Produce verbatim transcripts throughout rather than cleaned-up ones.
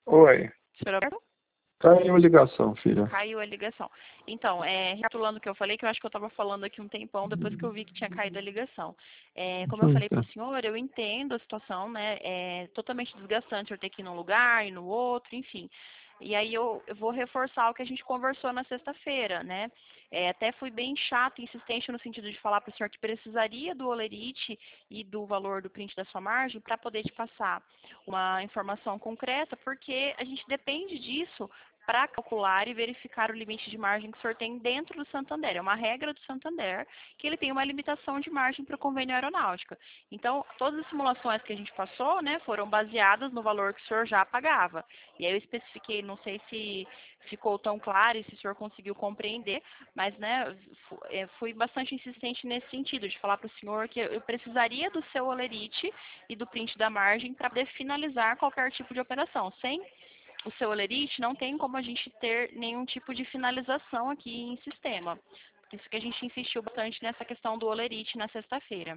Oi. Senhor Alberto? Caiu a ligação, filha. Caiu a ligação. Então, é, recapitulando o que eu falei, que eu acho que eu estava falando aqui um tempão depois que eu vi que tinha caído a ligação. É, como eu falei para o senhor, eu entendo a situação, né? É totalmente desgastante eu ter que ir num lugar e no outro, enfim. E aí eu, eu vou reforçar o que a gente conversou na sexta-feira, né? É, até fui bem chato e insistente no sentido de falar para o senhor que precisaria do Olerite e do valor do print da sua margem para poder te passar uma informação concreta, porque a gente depende disso para calcular e verificar o limite de margem que o senhor tem dentro do Santander. É uma regra do Santander que ele tem uma limitação de margem para o convênio aeronáutica. Então, todas as simulações que a gente passou, né, foram baseadas no valor que o senhor já pagava. E aí eu especifiquei, não sei se ficou tão claro e se o senhor conseguiu compreender, mas, né, fui bastante insistente nesse sentido, de falar para o senhor que eu precisaria do seu Olerite e do print da margem para poder finalizar qualquer tipo de operação. Sem o seu Olerite, não tem como a gente ter nenhum tipo de finalização aqui em sistema. Por isso que a gente insistiu bastante nessa questão do Olerite na sexta-feira.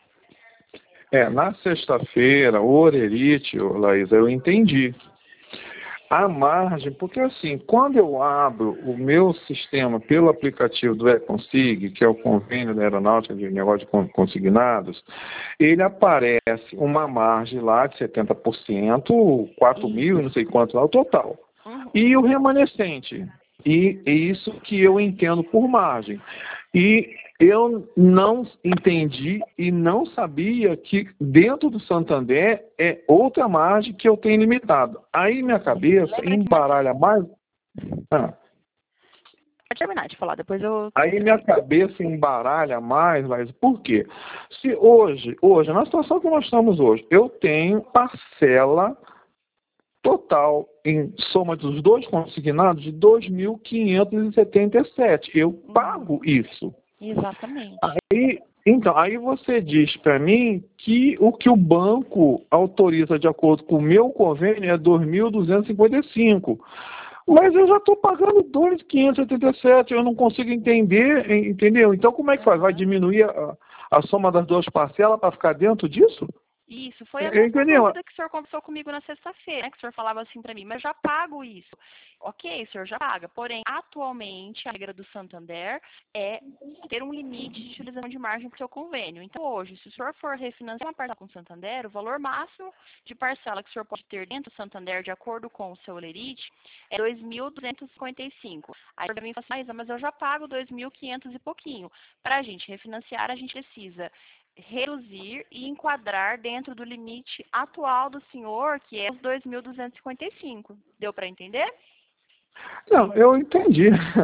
É, na sexta-feira, o Olerite, Laísa, eu entendi. A margem, porque assim, quando eu abro o meu sistema pelo aplicativo do Econsig, que é o convênio da aeronáutica de negócio de consignados, ele aparece uma margem lá de setenta por cento, quatro mil, não sei quanto lá, o total. Uhum. E o remanescente. E é isso que eu entendo por margem. E eu não entendi e não sabia que dentro do Santander é outra margem que eu tenho limitado. Aí minha cabeça embaralha mais... Ah. Pode terminar de falar, depois eu... Aí minha cabeça embaralha mais, mas por quê? Se hoje, hoje, na situação que nós estamos hoje, eu tenho parcela total em soma dos dois consignados de dois mil quinhentos e setenta e sete. Eu pago isso. Exatamente. Aí, então, aí você diz para mim que o que o banco autoriza de acordo com o meu convênio é dois mil duzentos e cinquenta e cinco. Mas eu já estou pagando dois mil quinhentos e setenta e sete, eu não consigo entender, entendeu? Então como é que faz? Vai diminuir a, a soma das duas parcelas para ficar dentro disso? Isso, foi a mesma Entendeu? dúvida que o senhor conversou comigo na sexta-feira, né? Que o senhor falava assim para mim, mas eu já pago isso. Ok, o senhor já paga, porém, atualmente, a regra do Santander é ter um limite de utilização de margem para o seu convênio. Então, hoje, se o senhor for refinanciar uma parcela com o Santander, o valor máximo de parcela que o senhor pode ter dentro do Santander, de acordo com o seu Olerite, é dois mil duzentos e cinquenta e cinco. Aí, para mim, fala assim, mas eu já pago dois mil e quinhentos e pouquinho. Para a gente refinanciar, a gente precisa reduzir e enquadrar dentro do limite atual do senhor, que é os dois mil duzentos e cinquenta e cinco. Deu para entender? Não, eu entendi.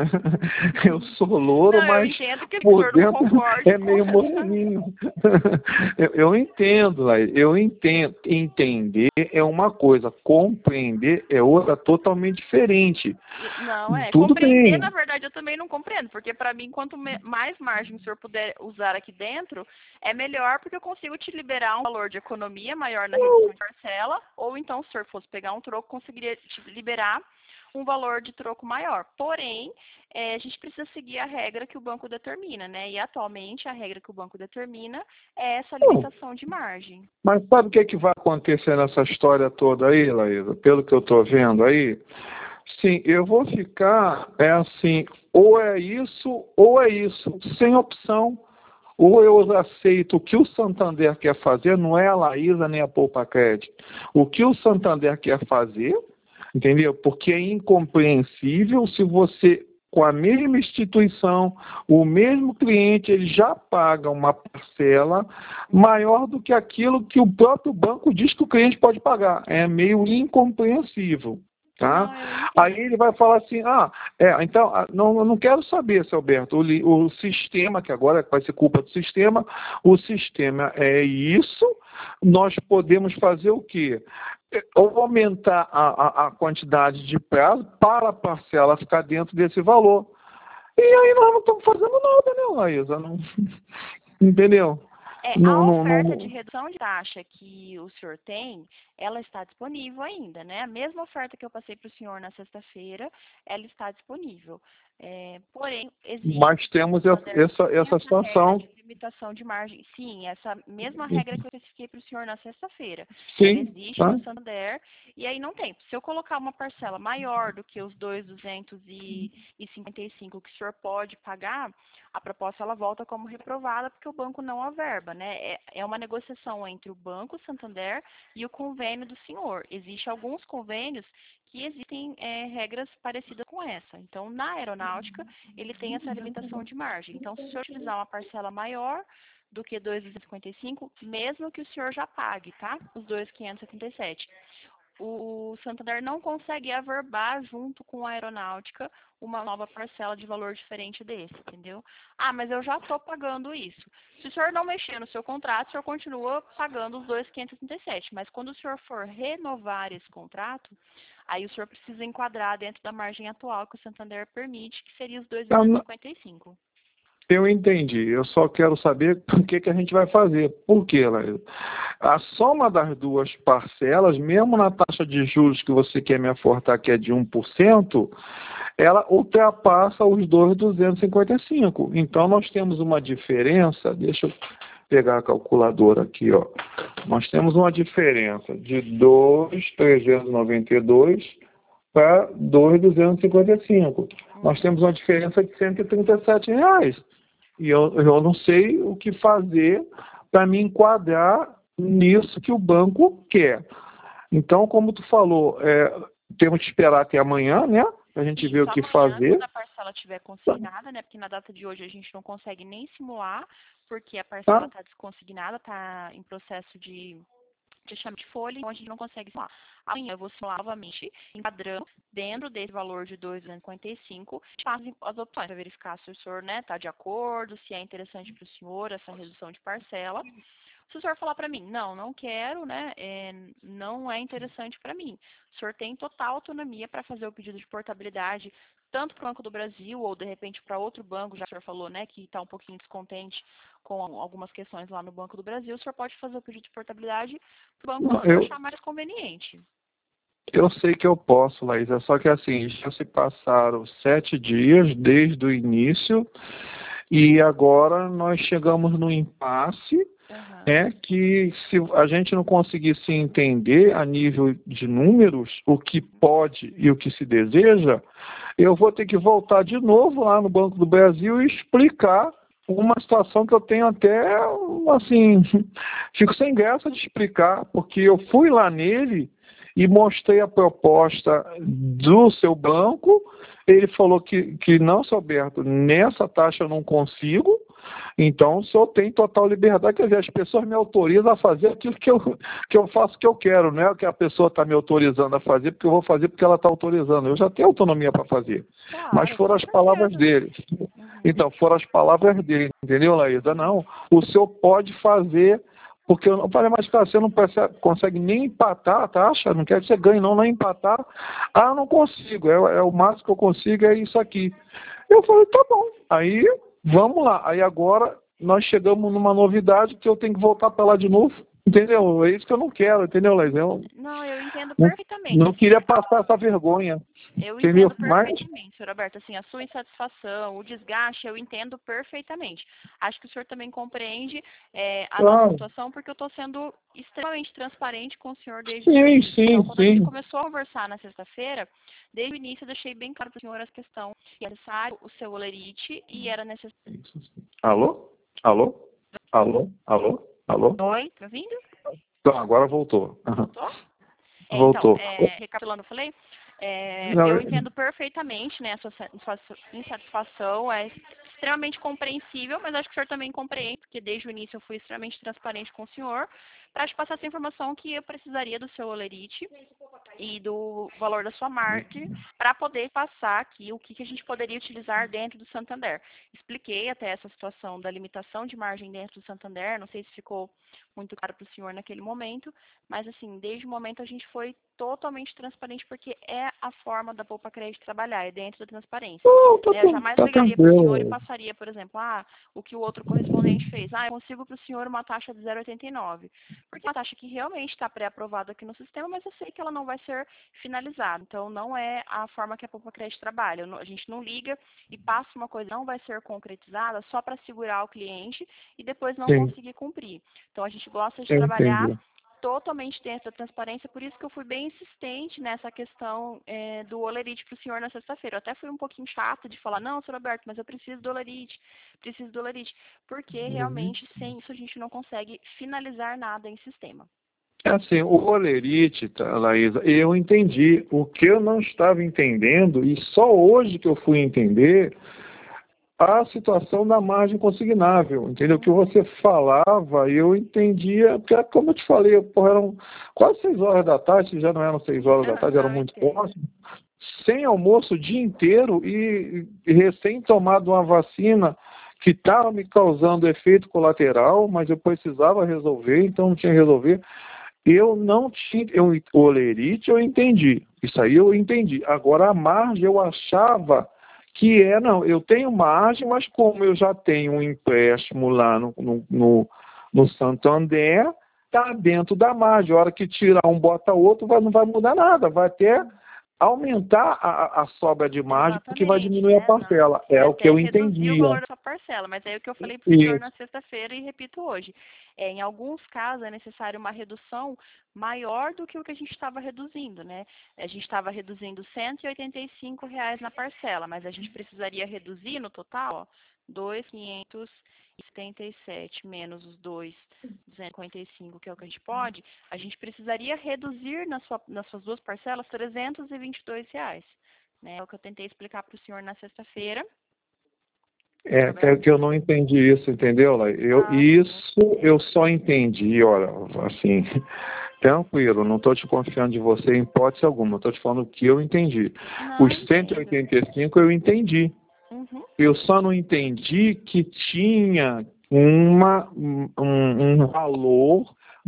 Eu sou louro, não, mas eu entendo que por o senhor dentro não concorde é meio moreninho. Eu, eu entendo, eu entendo. Entender é uma coisa, compreender é outra totalmente diferente. Não, é. Tudo Compreender, bem. na verdade, eu também não compreendo, porque para mim, quanto mais margem o senhor puder usar aqui dentro, é melhor, porque eu consigo te liberar um valor de economia maior na redução de parcela, ou então, se o senhor fosse pegar um troco, conseguiria te liberar um valor de troco maior. Porém, é, a gente precisa seguir a regra que o banco determina, né? E atualmente a regra que o banco determina é essa limitação de margem. Mas sabe o que, é que vai acontecer nessa história toda aí, Laísa? Pelo que eu estou vendo aí, sim, eu vou ficar, é assim, ou é isso, ou é isso, sem opção. Ou eu aceito o que o Santander quer fazer, não é a Laísa nem a Poupa Crédito. O que o Santander quer fazer, entendeu? Porque é incompreensível se você, com a mesma instituição, o mesmo cliente, ele já paga uma parcela maior do que aquilo que o próprio banco diz que o cliente pode pagar. É meio incompreensível. Tá? Não, Aí ele vai falar assim, ah, é, então, não, eu não quero saber, seu Alberto, o, o sistema, que agora vai ser culpa do sistema, o sistema é isso, nós podemos fazer o quê? Ou aumentar a, a, a quantidade de prazo para a parcela ficar dentro desse valor. E aí nós não estamos fazendo nada, né, Laísa? Não... Entendeu? É, a Não, não, oferta de não... redução de taxa que o senhor tem, ela está disponível ainda, né? A mesma oferta que eu passei para o senhor na sexta-feira, ela está disponível. É, porém, existe, Mas temos essa, Santander essa tem essa essa regra situação. de limitação de margem. Sim, essa mesma regra que eu especifiquei para o senhor na sexta-feira. Ela Sim, existe tá? no Santander e aí não tem. Se eu colocar uma parcela maior do que os dois mil duzentos e cinquenta e cinco que o senhor pode pagar, a proposta ela volta como reprovada porque o banco não averba, né? É, é uma negociação entre o Banco Santander e o convênio do senhor. Existem alguns convênios que existem é, regras parecidas com essa. Então, na aeronáutica, ele tem essa limitação de margem. Então, se o senhor utilizar uma parcela maior do que dois mil duzentos e cinquenta e cinco, mesmo que o senhor já pague, tá? Os dois mil quinhentos e setenta e sete. O Santander não consegue averbar junto com a aeronáutica uma nova parcela de valor diferente desse, entendeu? Ah, mas eu já estou pagando isso. Se o senhor não mexer no seu contrato, o senhor continua pagando os dois mil quinhentos e setenta e sete. Mas quando o senhor for renovar esse contrato, aí o senhor precisa enquadrar dentro da margem atual que o Santander permite, que seria os dois mil duzentos e cinquenta e cinco. Eu entendi. Eu só quero saber o que, que a gente vai fazer. Por quê, Laísa? A soma das duas parcelas, mesmo na taxa de juros que você quer me afortar, que é de um por cento, ela ultrapassa os dois mil duzentos e cinquenta e cinco. Então, nós temos uma diferença. Deixa eu pegar a calculadora aqui, ó. Nós temos uma diferença de dois mil trezentos e noventa e dois para dois mil duzentos e cinquenta e cinco. Nós temos uma diferença de cento e trinta e sete reais. E eu, eu não sei o que fazer para me enquadrar nisso que o banco quer. Então, como tu falou, é, temos que esperar até amanhã, né? Para a gente ver Isso, o que amanhã, fazer. quando a parcela estiver consignada, né? Porque na data de hoje a gente não consegue nem simular, porque a parcela Tá? está desconsignada, está em processo de fechamento de folha, então a gente não consegue simular. Amanhã eu vou simular novamente, enquadrando dentro desse valor de dois mil duzentos e cinquenta e cinco, fazem as opções para verificar se o senhor está, né, tá de acordo, se é interessante para o senhor essa redução de parcela. Se o senhor falar para mim, não, não quero, né, é, não é interessante para mim, o senhor tem total autonomia para fazer o pedido de portabilidade, tanto para o Banco do Brasil ou, de repente, para outro banco, já que o senhor falou, né, que está um pouquinho descontente com algumas questões lá no Banco do Brasil, o senhor pode fazer o pedido de portabilidade para o banco que o senhor Eu, achar mais conveniente. eu sei que eu posso, Laísa, só que assim, já se passaram sete dias desde o início e agora nós chegamos no impasse. Uhum. É que se a gente não conseguir se entender a nível de números, o que pode e o que se deseja, eu vou ter que voltar de novo lá no Banco do Brasil e explicar uma situação que eu tenho até, assim, fico sem graça de explicar, porque eu fui lá nele e mostrei a proposta do seu banco, ele falou que, que não, seu Alberto, nessa taxa eu não consigo, então, o senhor tem total liberdade, quer dizer, as pessoas me autorizam a fazer aquilo que eu, que eu faço que eu quero, não é o que a pessoa está me autorizando a fazer, porque eu vou fazer porque ela está autorizando. Eu já tenho autonomia para fazer. Mas Claro, foram com as palavras certeza. dele. Uhum. Então, foram as palavras dele, entendeu, Laísa? Não, o senhor pode fazer, porque eu não falei, mas cara, você não percebe, consegue nem empatar a taxa, não quer que você ganhe, não, nem empatar. Ah, eu não consigo, é, é o máximo que eu consigo, é isso aqui. Eu falei, tá bom. Aí, vamos lá. Aí agora nós chegamos numa novidade que eu tenho que voltar para lá de novo. Entendeu? É isso que eu não quero, entendeu, Leis? Eu Não, eu entendo não, perfeitamente, não assim, queria passar essa vergonha. eu Entendeu? entendo Mas, perfeitamente, senhor Alberto, assim, a sua insatisfação, o desgaste, eu entendo perfeitamente. Acho que o senhor também compreende é, a nossa claro, situação, porque eu estou sendo extremamente transparente com o senhor desde o sim, início. Então, sim, quando a gente sim. começou a conversar na sexta-feira, desde o início eu deixei bem claro para o senhor a questão que era necessário o seu olerite e era necessário... Alô? Alô? Alô? Alô? Alô? Oi, tá ouvindo? Então, agora voltou. Aham. Voltou? É, então, Voltou. é, recapitulando, eu falei, é, Não, eu eu- entendo perfeitamente, né, a sua sa- sua insatisfação, é extremamente compreensível, mas acho que o senhor também compreende, porque desde o início eu fui extremamente transparente com o senhor, para te passar essa informação que eu precisaria do seu olerite e do valor da sua margem para poder passar aqui o que, que a gente poderia utilizar dentro do Santander. Expliquei até essa situação da limitação de margem dentro do Santander, não sei se ficou muito claro para o senhor naquele momento, mas assim, desde o momento a gente foi totalmente transparente, porque é a forma da Poupa Crédito trabalhar, é dentro da transparência. Não, tá, É, eu jamais tá ligaria para o senhor e tranquilo. passaria, por exemplo, ah, o que o outro correspondente fez. Ah, eu consigo para o senhor uma taxa de zero vírgula oitenta e nove. Porque é uma taxa que realmente está pré-aprovada aqui no sistema, mas eu sei que ela não vai ser finalizada. Então, não é a forma que a Poupa Crédito trabalha. A gente não liga e passa uma coisa que não vai ser concretizada só para segurar o cliente e depois não Sim, conseguir cumprir. Então, a gente gosta de eu trabalhar entendi. totalmente dentro da transparência, por isso que eu fui bem insistente nessa questão é, do Olerite para o senhor na sexta-feira. Eu até fui um pouquinho chata de falar, não, senhor Alberto, mas eu preciso do Olerite, preciso do Olerite, porque Uhum. realmente sem isso a gente não consegue finalizar nada em sistema. É assim, o olerite, tá, Laísa, eu entendi. O que eu não estava entendendo, e só hoje que eu fui entender, a situação da margem consignável, entendeu? O que Uhum. você falava, eu entendia, porque como eu te falei, porra, eram quase seis horas da tarde, já não eram seis horas da tarde, eram Não, muito entendo. próximos, sem almoço o dia inteiro e, e recém tomado uma vacina que estava me causando efeito colateral, mas eu precisava resolver, então não tinha que resolver. Eu não tinha, eu, o olerite eu entendi, isso aí eu entendi. Agora a margem eu achava que é, não, eu tenho margem, mas como eu já tenho um empréstimo lá no, no, no, no Santander, está dentro da margem. A hora que tirar um, bota outro, vai, não vai mudar nada, vai até aumentar a, a sobra de margem, porque vai Exatamente, diminuir a né? Não, parcela. vai É o que até eu reduzir o entendia. valor da sua parcela, mas é o que eu falei para o senhor na Isso. sexta-feira e repito hoje. É, em alguns casos é necessário uma redução maior do que o que a gente estava reduzindo, né? A gente estava reduzindo cento e oitenta e cinco reais na parcela, mas a gente precisaria reduzir no total, ó, dois mil quinhentos e setenta e sete menos os dois mil duzentos e cinquenta e cinco, que é o que a gente pode, a gente precisaria reduzir na sua, nas suas duas parcelas trezentos e vinte e dois reais. Né, é o que eu tentei explicar para o senhor na sexta-feira. É, que é Roberto? que eu não entendi isso, entendeu, Lai? Eu, Ah, sim, eu isso entendo. eu só entendi, olha, assim, tranquilo, não estou te confiando de você em hipótese alguma, estou te falando o que eu entendi. Não, eu Os cento e entendo. oitenta e cinco eu entendi. Uhum. Eu só não entendi que tinha uma, um, um valor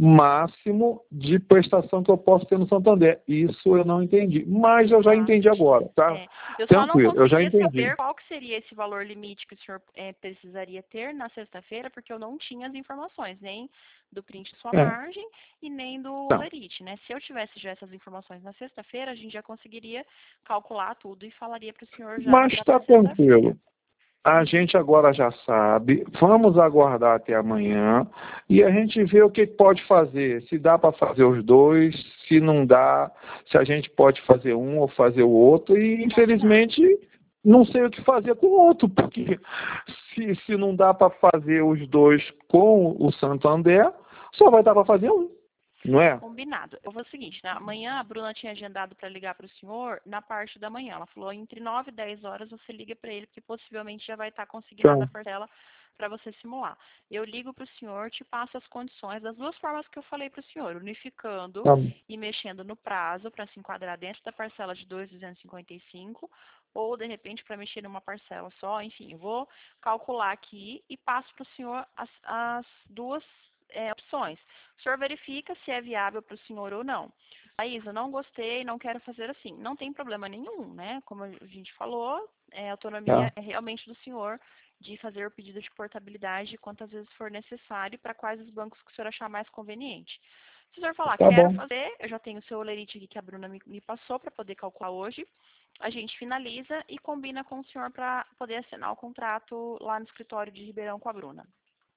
máximo de prestação que eu posso ter no Santander. Isso eu não entendi. Mas eu já Ah, entendi agora, tá? é. Eu só não Tranquilo, eu já conseguia entendi. saber qual que seria esse valor limite que o senhor é, precisaria ter na sexta-feira, porque eu não tinha as informações, nem do print de sua É, margem e nem do tá. Olerite, né? Se eu tivesse já essas informações na sexta-feira, a gente já conseguiria calcular tudo e falaria para o senhor já Mas para está sexta-feira. tranquilo. A gente agora já sabe, vamos aguardar até amanhã e a gente vê o que pode fazer. Se dá para fazer os dois, se não dá, se a gente pode fazer um ou fazer o outro. E Combinado. infelizmente não sei o que fazer com o outro, porque se, se não dá para fazer os dois com o Santander, só vai dar para fazer um, não é? Combinado. Eu vou o seguinte, né? Amanhã a Bruna tinha agendado para ligar para o senhor na parte da manhã. Ela falou entre nove e dez horas você liga para ele, porque possivelmente já vai estar consignada a Então, parcela para você simular. Eu ligo para o senhor, te passo as condições das duas formas que eu falei para o senhor, unificando tá, e mexendo no prazo para se enquadrar dentro da parcela de dois mil duzentos e cinquenta e cinco, ou de repente para mexer numa parcela só, enfim, eu vou calcular aqui e passo para o senhor as, as duas é, opções. O senhor verifica se é viável para o senhor ou não. Laís, eu não gostei, não quero fazer assim. Não tem problema nenhum, né? Como a gente falou, é, a autonomia tá, é realmente do senhor de fazer o pedido de portabilidade quantas vezes for necessário para quais os bancos que o senhor achar mais conveniente. Se o senhor falar, tá quero bom, fazer, eu já tenho o seu olerite aqui que a Bruna me, me passou para poder calcular hoje. A gente finaliza e combina com o senhor para poder assinar o contrato lá no escritório de Ribeirão com a Bruna.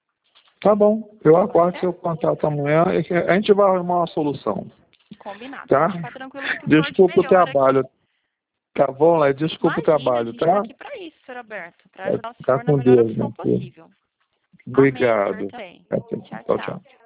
tá bom. Eu Pode aguardo ser? seu contato amanhã e a gente vai arrumar uma solução. Combinado. Tá? Pode ficar tranquilo que o senhor de Desculpa o melhor aqui. trabalho, tá bom, Lai? Desculpa o Imagina, a trabalho, gente está tá? aqui para isso, senhor Alberto, para Vai ajudar o ficar senhor na com melhor Deus, opção meu filho. possível. Amém, o senhor Obrigado. também. Tchau, Tchau, tchau. tchau.